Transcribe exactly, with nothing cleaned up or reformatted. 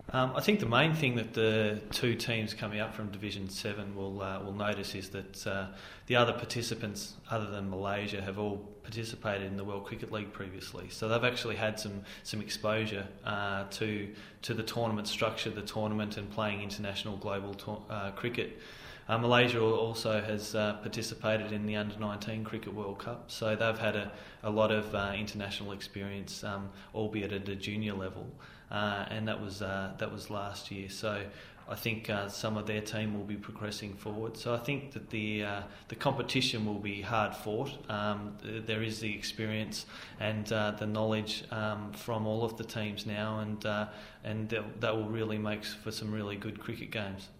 Um, I think the main thing that the two teams coming up from Division Seven will uh, will notice is that uh, the other participants, other than Malaysia, have all participated in the World Cricket League previously. So they've actually had some some exposure uh, to to the tournament structure, the tournament, and playing international global to- uh, cricket. Uh, Malaysia also has uh, participated in the under nineteen Cricket World Cup, so they've had a, a lot of uh, international experience, um, albeit at a junior level, uh, and that was uh, that was last year. So I think uh, some of their team will be progressing forward. So I think that the uh, the competition will be hard fought. Um, there is the experience and uh, the knowledge um, from all of the teams now, and uh, and that will really make for some really good cricket games.